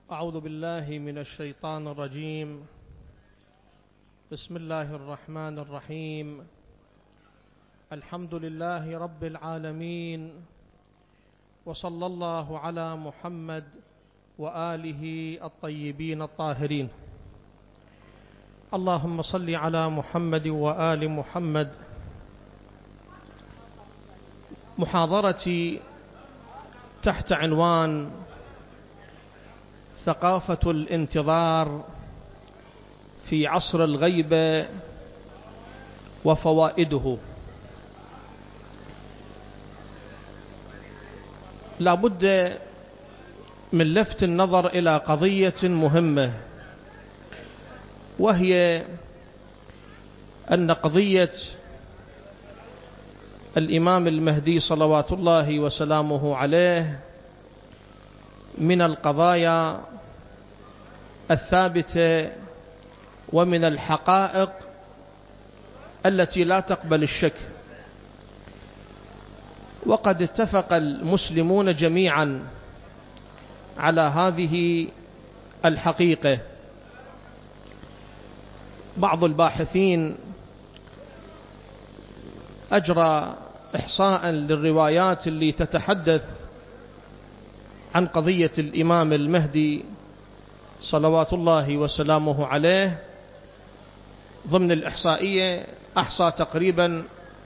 أعوذ بالله من الشيطان الرجيم. بسم الله الرحمن الرحيم. الحمد لله رب العالمين، وصلى الله على محمد وآله الطيبين الطاهرين. اللهم صل على محمد وآل محمد. محاضرتي تحت عنوان ثقافة الانتظار في عصر الغيبة وفوائده. لا بد من لفت النظر إلى قضية مهمة، وهي أن قضية الإمام المهدي صلوات الله وسلامه عليه من القضايا الثابتة ومن الحقائق التي لا تقبل الشك. وقد اتفق المسلمون جميعا على هذه الحقيقة. بعض الباحثين أجرى إحصاء للروايات اللي تتحدث عن قضية الإمام المهدي صلوات الله وسلامه عليه. ضمن الإحصائية أحصى تقريبا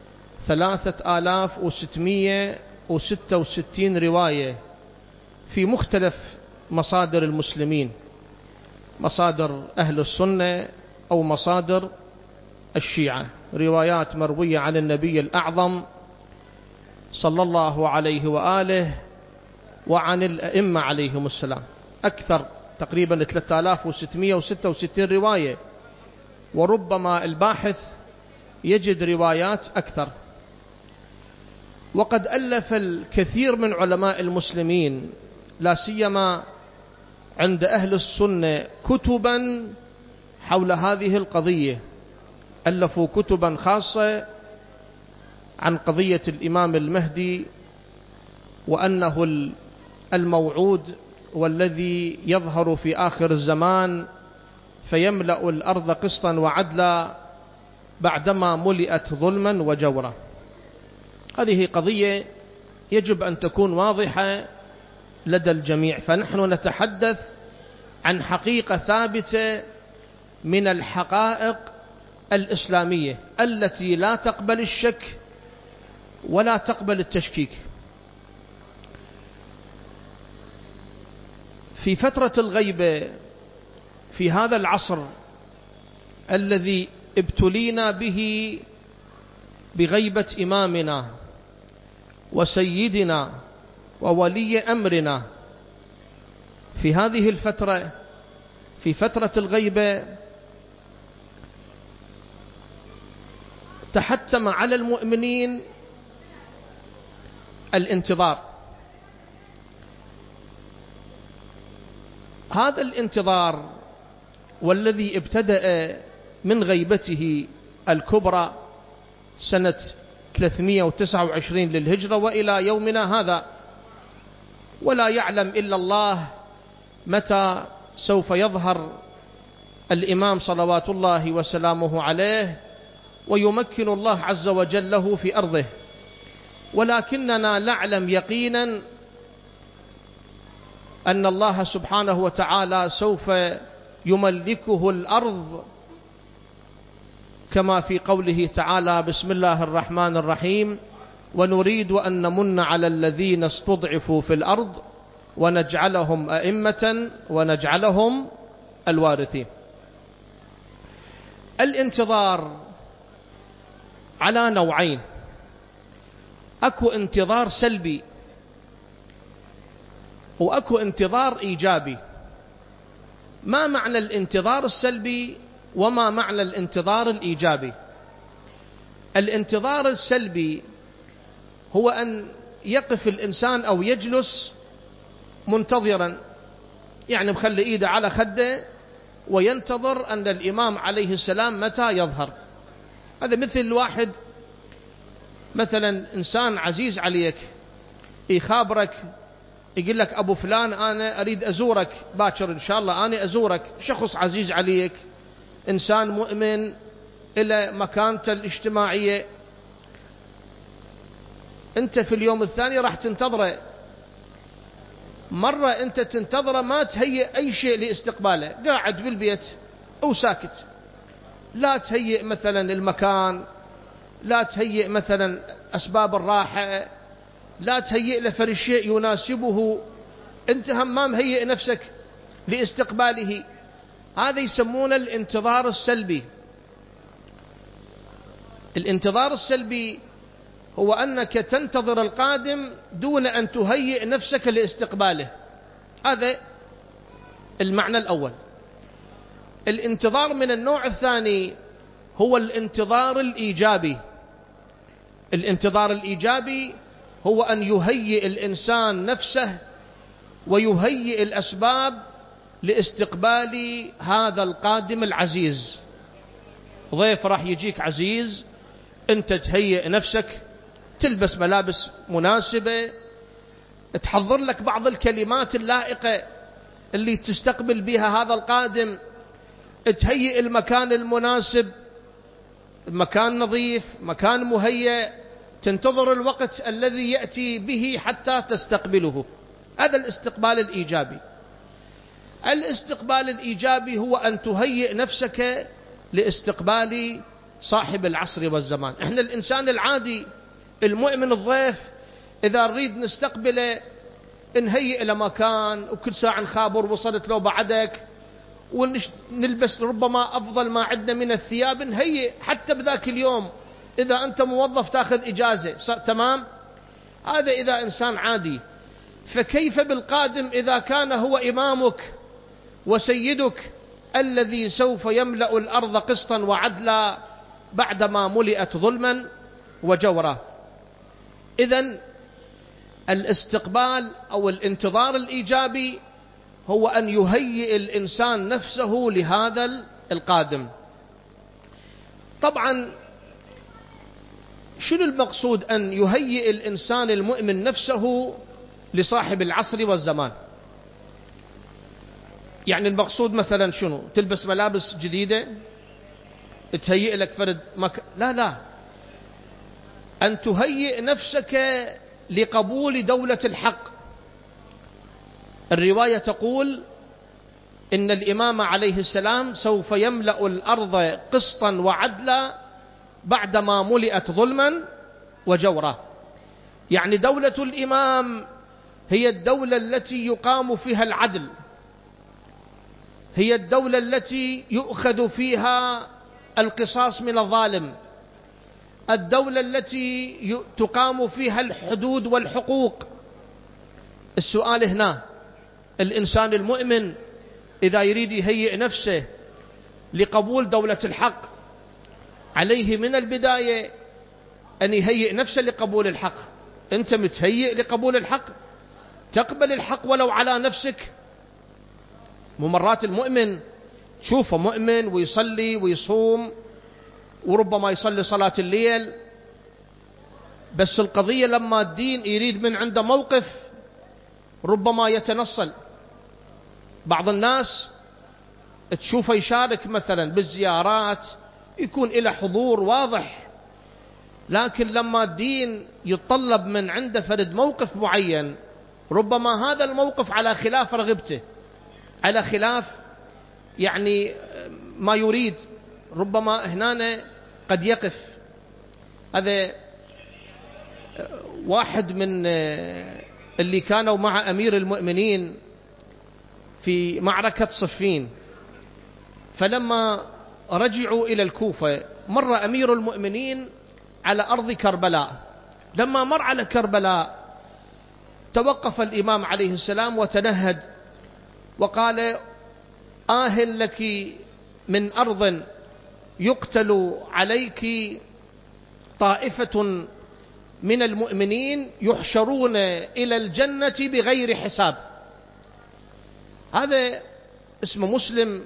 3666 رواية في مختلف مصادر المسلمين، مصادر أهل السنة أو مصادر الشيعة، روايات مروية عن النبي الأعظم صلى الله عليه وآله وعن الأئمة عليهم السلام. أكثر تقريبا 3666 رواية، وربما الباحث يجد روايات أكثر. وقد ألف الكثير من علماء المسلمين لا سيما عند أهل السنة كتبا حول هذه القضية. ألفوا كتبا خاصة عن قضية الإمام المهدي، وأنه الموعود والذي يظهر في آخر الزمان فيملأ الأرض قسطا وعدلا بعدما ملئت ظلما وجورا. هذه قضية يجب أن تكون واضحة لدى الجميع. فنحن نتحدث عن حقيقة ثابتة من الحقائق الإسلامية التي لا تقبل الشك ولا تقبل التشكيك. في فترة الغيبة في هذا العصر الذي ابتلينا به بغيبة إمامنا وسيدنا وولي أمرنا، في هذه الفترة، في فترة الغيبة، تحتم على المؤمنين الانتظار. هذا الانتظار والذي ابتدأ من غيبته الكبرى سنة 329 للهجرة وإلى يومنا هذا، ولا يعلم إلا الله متى سوف يظهر الإمام صلوات الله وسلامه عليه ويمكن الله عز وجل له في أرضه. ولكننا نعلم يقينا أن الله سبحانه وتعالى سوف يملكه الأرض، كما في قوله تعالى: بسم الله الرحمن الرحيم: ونريد أن نمن على الذين استضعفوا في الأرض ونجعلهم أئمة ونجعلهم الوارثين. الانتظار على نوعين: أكو انتظار سلبي وأكو انتظار إيجابي. ما معنى الانتظار السلبي وما معنى الانتظار الإيجابي؟ الانتظار السلبي هو أن يقف الإنسان أو يجلس منتظرا، يعني مخلي إيده على خده وينتظر أن الإمام عليه السلام متى يظهر. هذا مثل الواحد مثلا إنسان عزيز عليك يخابرك يقول لك أبو فلان أنا أريد أزورك باكر إن شاء الله، أنا أزورك، شخص عزيز عليك، إنسان مؤمن إلى مكانته الاجتماعية، أنت في اليوم الثاني راح تنتظره. مرة أنت تنتظره ما تهيئ أي شيء لاستقباله، قاعد بالبيت أو ساكت، لا تهيئ مثلا المكان، لا تهيئ مثلا أسباب الراحة، لا تهيئ له فرش شيء يناسبه، أنت هم ما مهيئ نفسك لاستقباله. هذا يسمونه الانتظار السلبي. الانتظار السلبي هو أنك تنتظر القادم دون أن تهيئ نفسك لاستقباله. هذا المعنى الأول. الانتظار من النوع الثاني هو الانتظار الإيجابي. الانتظار الإيجابي هو أن يهيئ الإنسان نفسه ويهيئ الأسباب لاستقبال هذا القادم العزيز. ضيف راح يجيك عزيز، أنت تهيئ نفسك، تلبس ملابس مناسبة، تحضر لك بعض الكلمات اللائقة اللي تستقبل بها هذا القادم، تهيئ المكان المناسب، مكان نظيف، مكان مهيئ، تنتظر الوقت الذي يأتي به حتى تستقبله. هذا الاستقبال الإيجابي. الاستقبال الإيجابي هو أن تهيئ نفسك لاستقبال صاحب العصر والزمان. احنا الإنسان العادي المؤمن الضيف إذا نريد نستقبله نهيئ له مكان، وكل ساعة نخابر وصلت له بعدك، ونلبس ربما أفضل ما عندنا من الثياب، نهيئ حتى بذاك اليوم إذا أنت موظف تأخذ إجازة، تمام؟ هذا إذا إنسان عادي. فكيف بالقادم إذا كان هو إمامك وسيدك الذي سوف يملأ الأرض قسطا وعدلا بعدما ملئت ظلما وجورا؟ إذن الاستقبال أو الانتظار الإيجابي هو أن يهيئ الإنسان نفسه لهذا القادم. طبعا شنو المقصود أن يهيئ الإنسان المؤمن نفسه لصاحب العصر والزمان؟ يعني المقصود مثلا شنو؟ تلبس ملابس جديدة، تهيئ لك فرد لا، أن تهيئ نفسك لقبول دولة الحق. الرواية تقول إن الإمام عليه السلام سوف يملأ الأرض قسطا وعدلا بعدما ملئت ظلما وجورا. يعني دولة الإمام هي الدولة التي يقام فيها العدل، هي الدولة التي يؤخذ فيها القصاص من الظالم، الدولة التي تقام فيها الحدود والحقوق. السؤال هنا، الإنسان المؤمن إذا يريد يهيئ نفسه لقبول دولة الحق عليه من البداية أن يهيئ نفسه لقبول الحق. أنت متهيئ لقبول الحق؟ تقبل الحق ولو على نفسك؟ مرات المؤمن تشوفه مؤمن ويصلي ويصوم وربما يصلي صلاة الليل، بس القضية لما الدين يريد من عنده موقف ربما يتنصل. بعض الناس تشوفه يشارك مثلا بالزيارات، يكون له حضور واضح، لكن لما الدين يتطلب من عنده فرد موقف معين ربما هذا الموقف على خلاف رغبته، على خلاف يعني ما يريد، ربما هنا قد يقف. هذا واحد من اللي كانوا مع أمير المؤمنين في معركة صفين، فلما رجعوا إلى الكوفة مر أمير المؤمنين على أرض كربلاء. لما مر على كربلاء توقف الإمام عليه السلام وتنهد وقال: لك من أرض يقتل عليك طائفة من المؤمنين يحشرون إلى الجنة بغير حساب. هذا اسمه مسلم،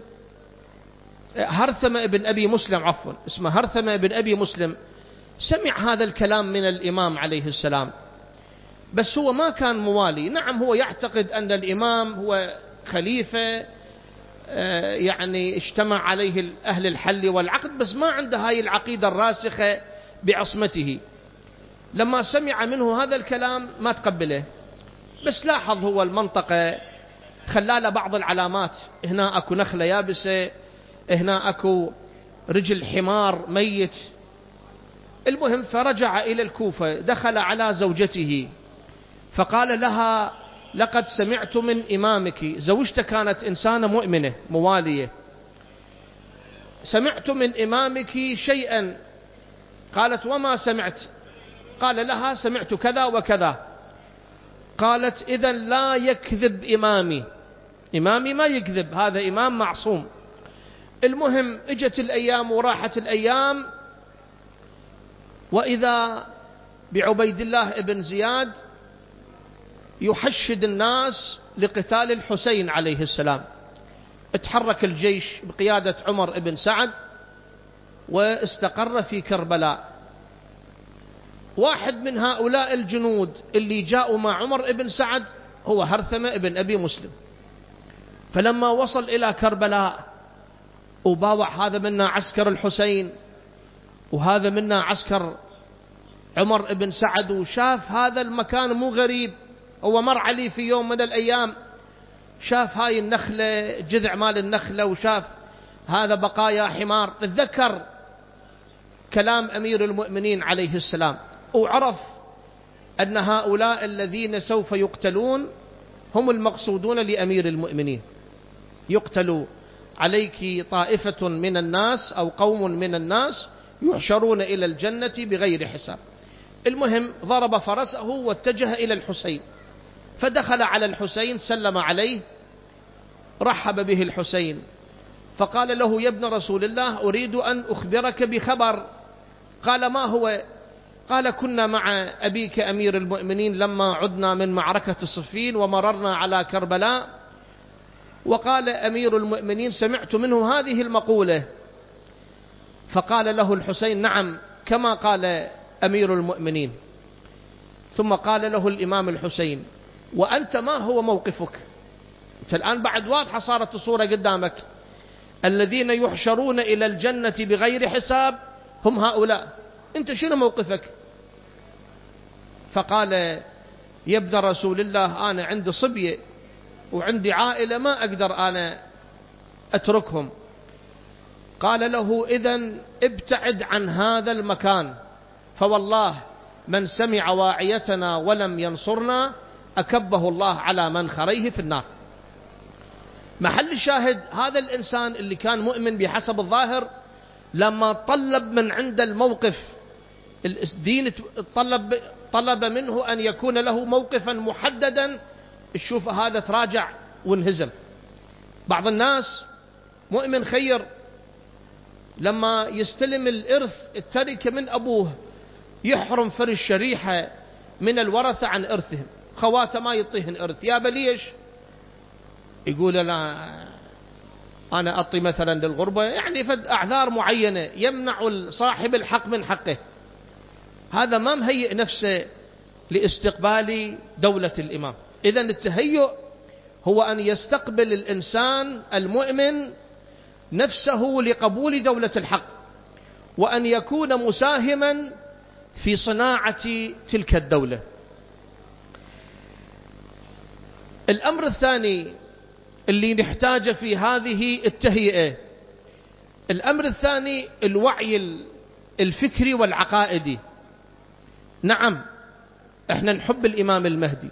هرثمة بن أبي مسلم، عفوا اسمه هرثمة بن أبي مسلم، سمع هذا الكلام من الإمام عليه السلام بس هو ما كان موالي. نعم هو يعتقد أن الإمام هو خليفة، يعني اجتمع عليه أهل الحل والعقد، بس ما عنده هاي العقيدة الراسخة بعصمته. لما سمع منه هذا الكلام ما تقبله، بس لاحظ هو المنطقة خلاله بعض العلامات، هنا أكو نخلة يابسة، هنا أكو رجل حمار ميت. المهم فرجع إلى الكوفة، دخل على زوجته فقال لها: لقد سمعت من إمامك. زوجته كانت إنسانة مؤمنة موالية. سمعت من إمامك شيئا. قالت: وما سمعت؟ قال لها: سمعت كذا وكذا. قالت: إذن لا يكذب إمامي، إمامي ما يكذب، هذا إمام معصوم. المهم اجت الأيام وراحت الأيام، وإذا بعبيد الله ابن زياد يحشد الناس لقتال الحسين عليه السلام. اتحرك الجيش بقيادة عمر بن سعد واستقر في كربلاء. واحد من هؤلاء الجنود اللي جاءوا مع عمر بن سعد هو هرثمة بن أبي مسلم. فلما وصل إلى كربلاء وباوع هذا منا عسكر الحسين وهذا منا عسكر عمر بن سعد، وشاف هذا المكان مو غريب، هو مر عليه في يوم من الأيام، شاف هاي النخلة، جذع مال النخلة، وشاف هذا بقايا حمار. تذكر كلام أمير المؤمنين عليه السلام، وعرف أن هؤلاء الذين سوف يقتلون هم المقصودون لأمير المؤمنين. يقتل عليك طائفة من الناس أو قوم من الناس يحشرون إلى الجنة بغير حساب. المهم ضرب فرسه واتجه إلى الحسين، فدخل على الحسين سلم عليه، رحب به الحسين، فقال له: يا ابن رسول الله، أريد أن أخبرك بخبر. قال: ما هو؟ قال: كنا مع أبيك أمير المؤمنين لما عدنا من معركة صفين ومررنا على كربلاء، وقال أمير المؤمنين: سمعت منه هذه المقولة. فقال له الحسين: نعم كما قال أمير المؤمنين. ثم قال له الإمام الحسين: وأنت ما هو موقفك؟ أنت الآن بعد واضحة صارت الصورة قدامك، الذين يحشرون إلى الجنة بغير حساب هم هؤلاء، أنت شنو موقفك؟ فقال: يا ابن رسول الله، أنا عندي صبية وعندي عائلة ما أقدر أنا أتركهم. قال له: إذن ابتعد عن هذا المكان، فوالله من سمع واعيتنا ولم ينصرنا أكبه الله على منخريه في النار. محل الشاهد هذا الإنسان اللي كان مؤمن بحسب الظاهر، لما طلب من عند الموقف الدين، طلب منه أن يكون له موقفا محددا، الشوف هذا تراجع وانهزم. بعض الناس مؤمن خير لما يستلم الإرث التركة من أبوه يحرم فرش شريحة من الورثة عن إرثهم، خواته ما يعطيهن إرث. يا بليش؟ يقول: لا أنا أعطي مثلا للغربة، يعني فد أعذار معينة يمنع صاحب الحق من حقه. هذا ما مهيئ نفسه لاستقبال دولة الإمام. إذن التهيؤ هو أن يستقبل الإنسان المؤمن نفسه لقبول دولة الحق، وأن يكون مساهما في صناعة تلك الدولة. الأمر الثاني اللي نحتاج في هذه التهيئة، الأمر الثاني الوعي الفكري والعقائدي. نعم احنا نحب الإمام المهدي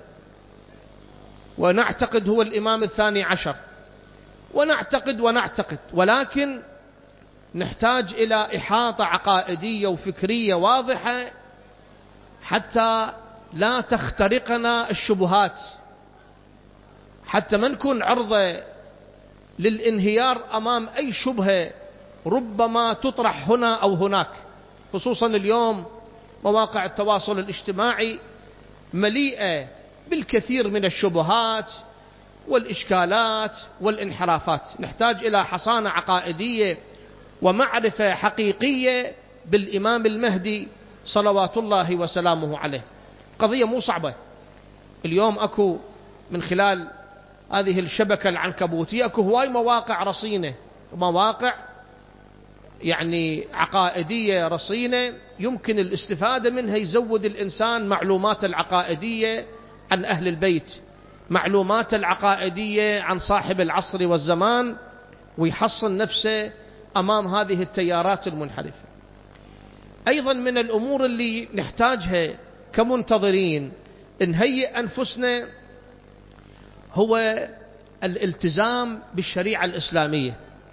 ونعتقد هو الإمام الثاني عشر، ونعتقد، ولكن نحتاج إلى إحاطة عقائدية وفكرية واضحة حتى لا تخترقنا الشبهات، حتى ما نكون عرضة للانهيار أمام أي شبهة ربما تطرح هنا أو هناك. خصوصا اليوم مواقع التواصل الاجتماعي مليئة بالكثير من الشبهات والإشكالات والانحرافات. نحتاج إلى حصانة عقائدية ومعرفة حقيقية بالإمام المهدي صلوات الله وسلامه عليه. قضية مو صعبة، اليوم أكو من خلال هذه الشبكة العنكبوتية أكو هواي مواقع رصينة، مواقع يعني عقائدية رصينة يمكن الاستفادة منها، يزود الإنسان معلومات العقائدية عن أهل البيت، معلومات العقائدية عن صاحب العصر والزمان، ويحصن نفسه أمام هذه التيارات المنحرفة. أيضا من الأمور اللي نحتاجها كمنتظرين نهيئ أنفسنا هو الالتزام بالشريعة الإسلامية.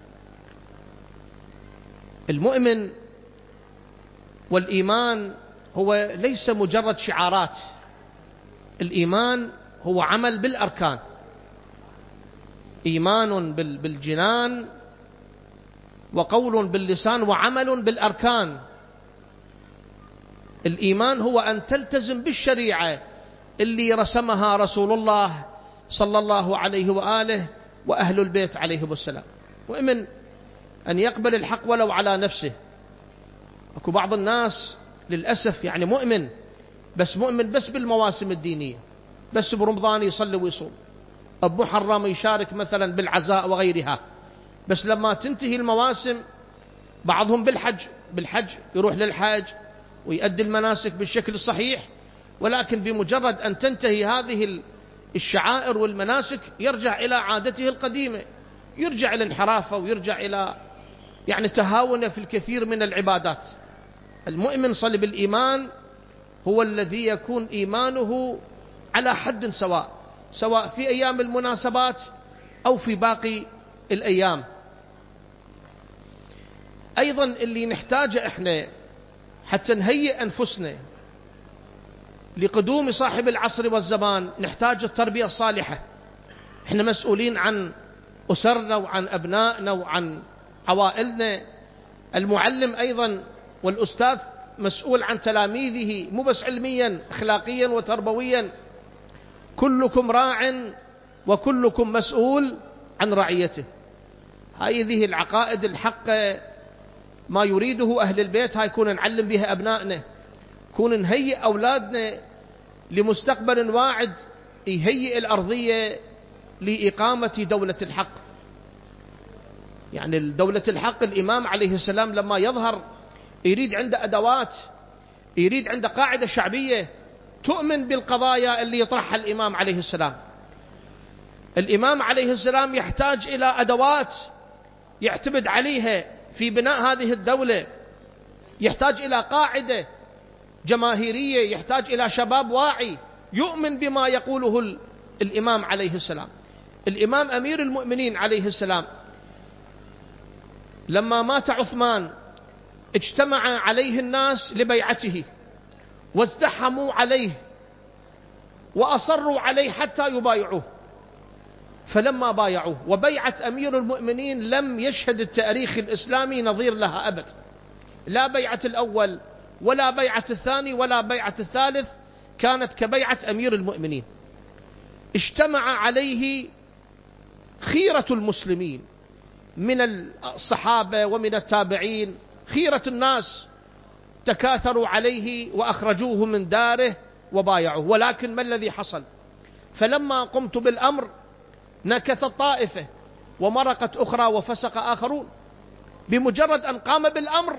المؤمن والإيمان هو ليس مجرد شعارات، الإيمان هو عمل بالأركان، إيمان بالجنان وقول باللسان وعمل بالأركان. الإيمان هو أن تلتزم بالشريعة اللي رسمها رسول الله صلى الله عليه وآله وأهل البيت عليهم السلام. مؤمن أن يقبل الحق ولو على نفسه. أكو بعض الناس للأسف يعني مؤمن بس بالمواسم الدينية، بس برمضان يصلي ويصوم، بمحرم يشارك مثلا بالعزاء وغيرها، بس لما تنتهي المواسم بعضهم بالحج يروح للحج ويؤدي المناسك بالشكل الصحيح، ولكن بمجرد أن تنتهي هذه الشعائر والمناسك يرجع إلى عادته القديمة، يرجع إلى انحرافه ويرجع إلى يعني تهاونه في الكثير من العبادات. المؤمن صلب الإيمان هو الذي يكون إيمانه على حد سواء في أيام المناسبات أو في باقي الأيام. أيضا اللي نحتاجه إحنا حتى نهيئ أنفسنا لقدوم صاحب العصر والزمان، نحتاج التربية الصالحة. إحنا مسؤولين عن أسرنا وعن أبنائنا وعن عوائلنا. المعلم أيضا والأستاذ مسؤول عن تلاميذه، مو بس علميا، أخلاقيا وتربويا. كلكم راع وكلكم مسؤول عن رعيته. هذه العقائد الحقة ما يريده أهل البيت هاي يكون نعلم بها أبنائنا، يكون نهيئ أولادنا لمستقبل واعد يهيئ الأرضية لإقامة دولة الحق. يعني دولة الحق الإمام عليه السلام لما يظهر يريد عنده أدوات، يريد عنده قاعدة شعبية تؤمن بالقضايا اللي يطرحها الإمام عليه السلام. الإمام عليه السلام يحتاج إلى أدوات يعتمد عليها في بناء هذه الدولة، يحتاج إلى قاعدة جماهيرية، يحتاج إلى شباب واعي يؤمن بما يقوله الإمام عليه السلام. الإمام أمير المؤمنين عليه السلام لما مات عثمان اجتمع عليه الناس لبيعته وازدحموا عليه وأصروا عليه حتى يبايعوه، فلما بايعوه، وبيعة أمير المؤمنين لم يشهد التاريخ الإسلامي نظير لها أبد، لا بيعة الأول ولا بيعة الثاني ولا بيعة الثالث كانت كبيعة أمير المؤمنين. اجتمع عليه خيرة المسلمين من الصحابة ومن التابعين، خيرة الناس تكاثروا عليه وأخرجوه من داره وبايعوه. ولكن ما الذي حصل؟ فلما قمت بالأمر نكثت طائفة ومرقت أخرى وفسق آخرون. بمجرد أن قام بالأمر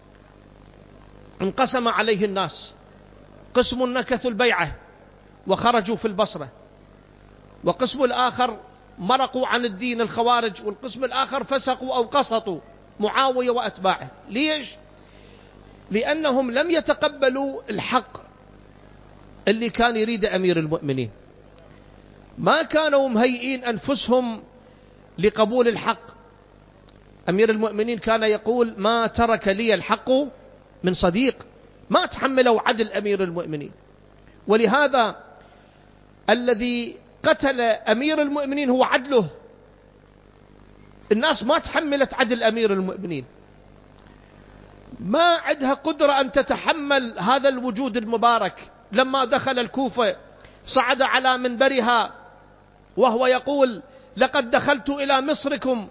انقسم عليه الناس، قسم نكثوا البيعة وخرجوا في البصرة، وقسم الآخر مرقوا عن الدين الخوارج، والقسم الآخر فسقوا أو قسطوا معاوية وأتباعه. ليش؟ لأنهم لم يتقبلوا الحق اللي كان يريد أمير المؤمنين، ما كانوا مهيئين أنفسهم لقبول الحق. أمير المؤمنين كان يقول: ما ترك لي الحق من صديق. ما تحملوا عدل أمير المؤمنين، ولهذا الذي قتل أمير المؤمنين هو عدله. الناس ما تحملت عدل أمير المؤمنين، ما عندها قدرة أن تتحمل هذا الوجود المبارك. لما دخل الكوفة صعد على منبرها وهو يقول: لقد دخلت إلى مصركم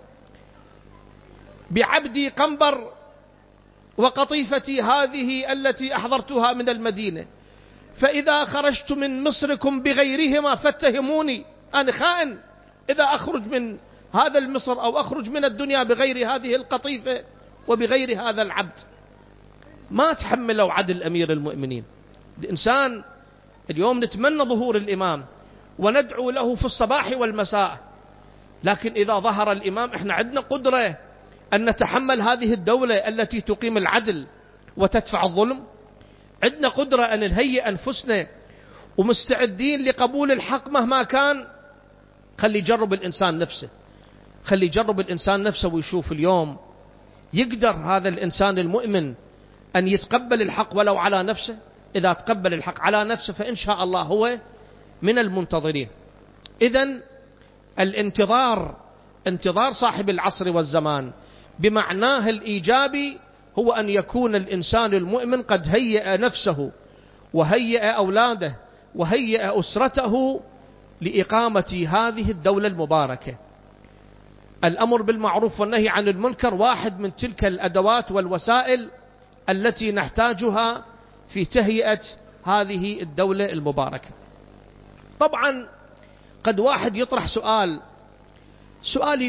بعبدي قنبر وقطيفتي هذه التي أحضرتها من المدينة، فإذا خرجت من مصركم بغيرهما فاتهموني، أنا خائن إذا أخرج من هذا المصر أو أخرج من الدنيا بغير هذه القطيفة وبغير هذا العبد. ما تحملوا عدل أمير المؤمنين. الإنسان اليوم نتمنى ظهور الإمام وندعو له في الصباح والمساء، لكن إذا ظهر الإمام إحنا عندنا قدرة أن نتحمل هذه الدولة التي تقيم العدل وتدفع الظلم؟ عندنا قدرة أن نهيئ أنفسنا ومستعدين لقبول الحق مهما كان؟ خلي يجرب الإنسان نفسه، خلي يجرب الإنسان نفسه ويشوف اليوم يقدر هذا الإنسان المؤمن أن يتقبل الحق ولو على نفسه. إذا تقبل الحق على نفسه فإن شاء الله هو من المنتظرين. إذن الانتظار، انتظار صاحب العصر والزمان بمعناه الإيجابي هو أن يكون الإنسان المؤمن قد هيئ نفسه وهيئ أولاده وهيئ أسرته لإقامة هذه الدولة المباركة. الأمر بالمعروف والنهي عن المنكر واحد من تلك الأدوات والوسائل التي نحتاجها في تهيئة هذه الدولة المباركة. طبعا قد واحد يطرح سؤال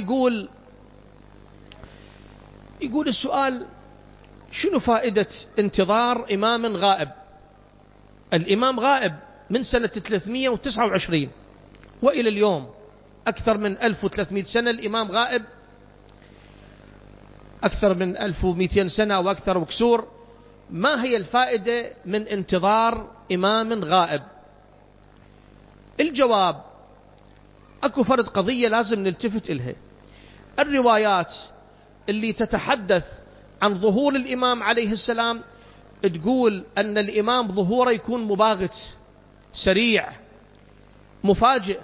يقول السؤال: شنو فائدة انتظار إمام غائب؟ الإمام غائب من سنة 329 وإلى اليوم أكثر من 1300 سنة الإمام غائب، أكثر من 1200 سنة وأكثر وكسور. ما هي الفائدة من انتظار إمام غائب؟ الجواب: أكو فرد قضية لازم نلتفت إلها. الروايات اللي تتحدث عن ظهور الإمام عليه السلام تقول أن الإمام ظهوره يكون مباغت، سريع، مفاجئ،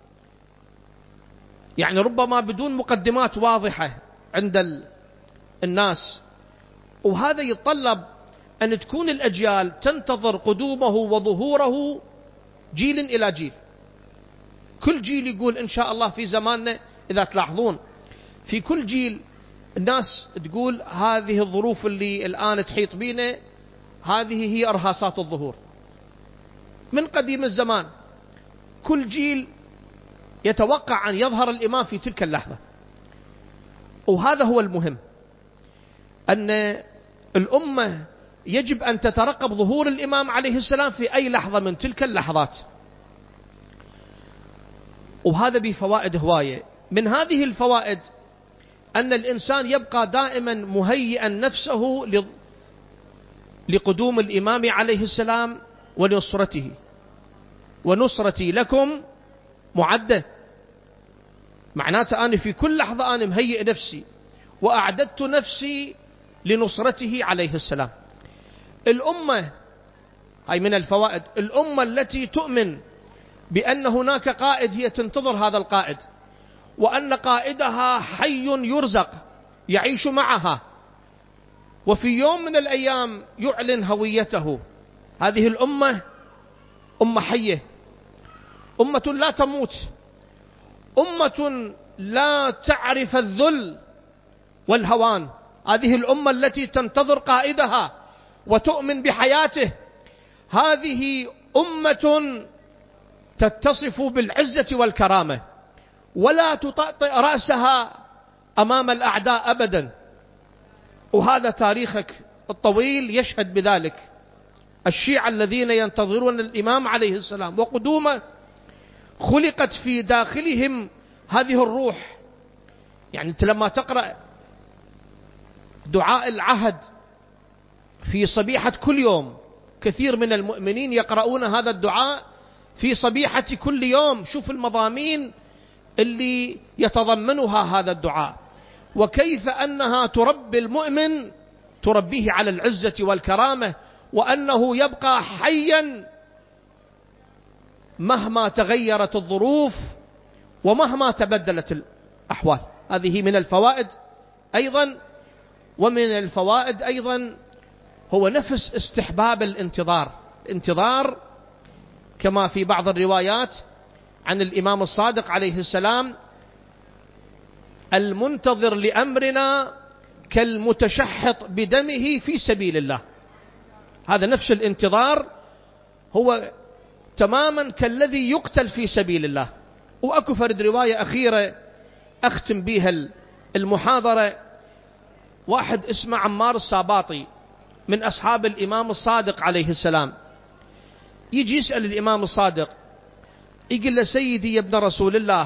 يعني ربما بدون مقدمات واضحة عند الناس. وهذا يتطلب أن تكون الأجيال تنتظر قدومه وظهوره جيل إلى جيل. كل جيل يقول إن شاء الله في زماننا، إذا تلاحظون في كل جيل الناس تقول هذه الظروف اللي الآن تحيط بينا هذه هي إرهاصات الظهور. من قديم الزمان كل جيل يتوقع أن يظهر الإمام في تلك اللحظة. وهذا هو المهم، أن الأمة يجب أن تترقب ظهور الإمام عليه السلام في أي لحظة من تلك اللحظات. وهذا بفوائد هواية. من هذه الفوائد أن الإنسان يبقى دائما مهيئا نفسه لقدوم الإمام عليه السلام ونصرته. ونصرتي لكم معدة، معناته أنا في كل لحظة أنا مهيئ نفسي وأعددت نفسي لنصرته عليه السلام. الأمة، هاي من الفوائد، الأمة التي تؤمن بأن هناك قائد هي تنتظر هذا القائد، وأن قائدها حي يرزق يعيش معها وفي يوم من الأيام يعلن هويته. هذه الأمة أمة حية، أمة لا تموت، أمة لا تعرف الذل والهوان. هذه الأمة التي تنتظر قائدها وتؤمن بحياته. هذه أمة تتصف بالعزة والكرامة ولا تطأطئ رأسها أمام الأعداء أبدا. وهذا تاريخك الطويل يشهد بذلك. الشيعة الذين ينتظرون الإمام عليه السلام وقدومه خلقت في داخلهم هذه الروح. يعني أنت لما تقرأ دعاء العهد في صبيحة كل يوم، كثير من المؤمنين يقرؤون هذا الدعاء في صبيحة كل يوم. شوف المضامين اللي يتضمنها هذا الدعاء، وكيف أنها تربي المؤمن، تربيه على العزة والكرامة، وأنه يبقى حيا مهما تغيرت الظروف ومهما تبدلت الأحوال. هذه من الفوائد أيضا. ومن الفوائد أيضا هو نفس استحباب الانتظار. الانتظار كما في بعض الروايات عن الإمام الصادق عليه السلام: المنتظر لأمرنا كالمتشحط بدمه في سبيل الله. هذا نفس الانتظار هو تماما كالذي يقتل في سبيل الله. وأكو فرد رواية أخيرة أختم بها المحاضرة. واحد اسمه عمار الساباطي من أصحاب الإمام الصادق عليه السلام، يجي يسأل الإمام الصادق، يقول له: سيدي يا ابن رسول الله،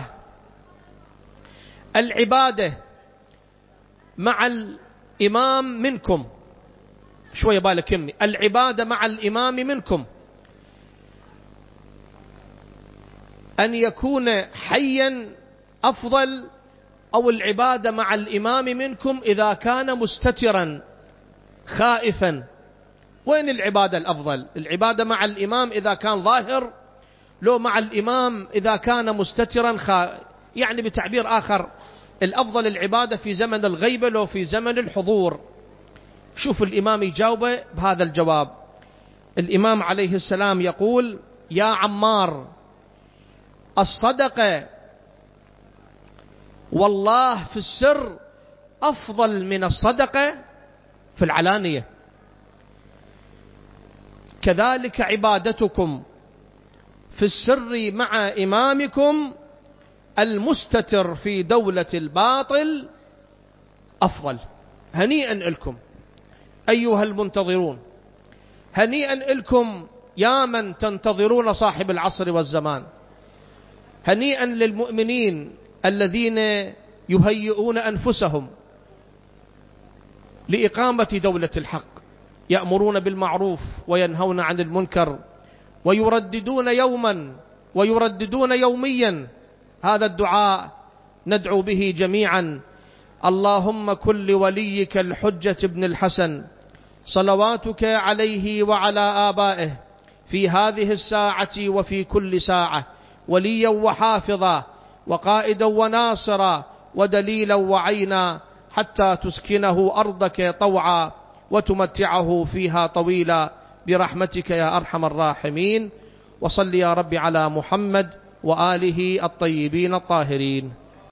العبادة مع الإمام منكم، شوية بالك يمي، العبادة مع الإمام منكم أن يكون حيا أفضل، أو العبادة مع الإمام منكم إذا كان مستترا خائفا؟ وين العبادة الأفضل؟ العبادة مع الإمام إذا كان ظاهر، لو مع الإمام إذا كان مستترا يعني بتعبير آخر، الأفضل العبادة في زمن الغيبة لو في زمن الحضور؟ شوف الإمام يجاوبه بهذا الجواب. الإمام عليه السلام يقول: يا عمار، الصدقة والله في السر أفضل من الصدقة في العلانية، كذلك عبادتكم في السر مع إمامكم المستتر في دولة الباطل أفضل. هنيئا لكم أيها المنتظرون، هنيئا لكم يا من تنتظرون صاحب العصر والزمان، هنيئا للمؤمنين الذين يهيئون أنفسهم لإقامة دولة الحق، يأمرون بالمعروف وينهون عن المنكر، ويرددون يوما ويرددون يوميا هذا الدعاء ندعو به جميعا: اللهم كن لوليك الحجة بن الحسن صلواتك عليه وعلى آبائه في هذه الساعة وفي كل ساعة وليا وحافظا وقائدا وناصرا ودليلا وعينا، حتى تسكنه أرضك طوعا وتمتعه فيها طويلا برحمتك يا أرحم الراحمين. وصل يا رب على محمد وآله الطيبين الطاهرين.